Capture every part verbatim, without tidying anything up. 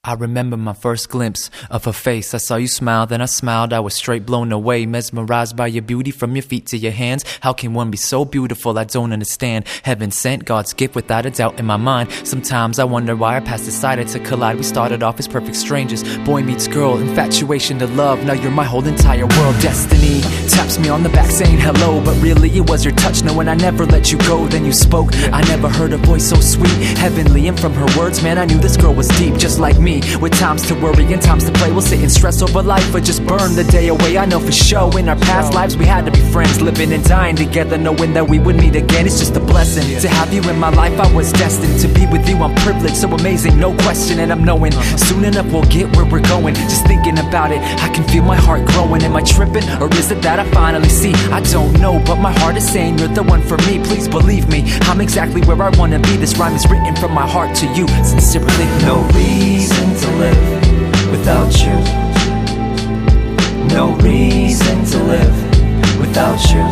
I remember my first glimpse of her face. I saw you smile, then I smiled. I was straight blown away, mesmerized by your beauty from your feet to your hands. How can one be so beautiful? I don't understand. Heaven sent, God's gift without a doubt in my mind. Sometimes I wonder why our paths decided to collide. We started off as perfect strangers. Boy meets girl, infatuation to love. Now you're my whole entire world. Destiny taps me on the back saying hello, but really it was your touch, knowing I never let you go. Then you spoke, I never heard a voice so sweet, heavenly, and from her words, man, I knew this girl was deep, just like me. With times to worry and times to play, we'll sit and stress over life or just burn the day away. I know for sure in our past lives we had to be friends, living and dying together, knowing that we would meet again. It's just a blessing to have you in my life. I was destined to be with you. I'm privileged, so amazing, no question. And I'm knowing soon enough we'll get where we're going. Just thinking about it, I can feel my heart growing. Am I tripping, or is it that I finally see? I don't know, but my heart is saying you're the one for me. Please believe me, I'm exactly where I wanna be. This rhyme is written from my heart to you, sincerely. No reason to live without you. No reason to live without you.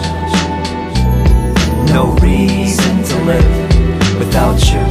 No reason to live without you.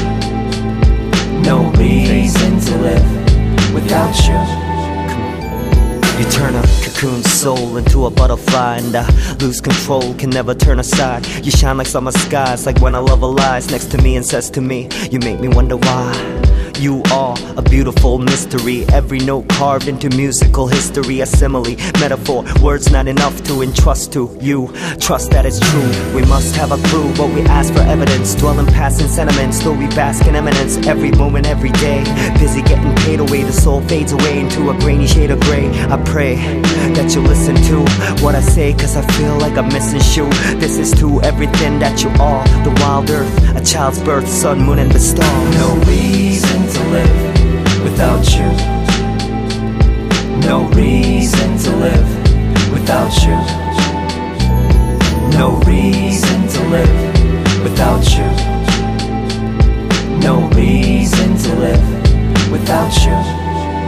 No reason to live without you. You turn a cocoon soul into a butterfly, and I lose control, can never turn aside. You shine like summer skies, like when a lover lies next to me and says to me, you make me wonder why. You are a beautiful mystery, every note carved into musical history. A simile, metaphor, words not enough to entrust to you. Trust that it's true, we must have a clue, but we ask for evidence. Dwell in passing sentiments, though we bask in eminence. Every moment, every day, busy getting paid away. The soul fades away into a grainy shade of gray. I pray that you listen to what I say, cause I feel like I'm missing you. This is to everything that you are, the wild earth, a child's birth, sun, moon, and the stars. No reason to live without you. No reason to live without you. No reason to live without you. No reason to live without you.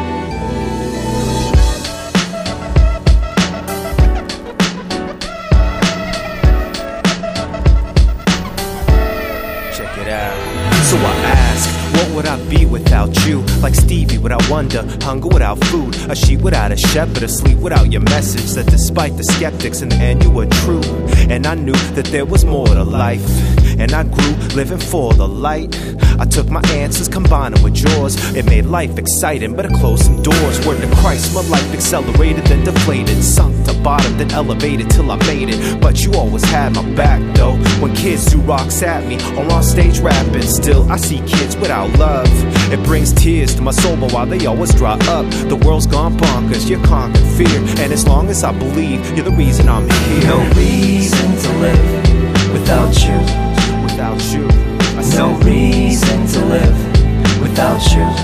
So I ask, what would I be without you? Like Stevie without wonder, hunger without food, a sheep without a shepherd, asleep without your message. That despite the skeptics, in the end you were true. And I knew that there was more to life, and I grew living for the light. I took my answers, combined them with yours. It made life exciting, but it closed some doors. Word to Christ, my life accelerated, then deflated. Sunk to bottom, then elevated till I made it. But you always had my back though. When kids threw rocks at me, or on stage rapping, still I see kids without love. It brings tears to my soul, but while they always dry up, the world's gone bonkers, you conquered fear. And as long as I believe, you're the reason I'm here. No reason to live without you. Without you, no reason to live without you.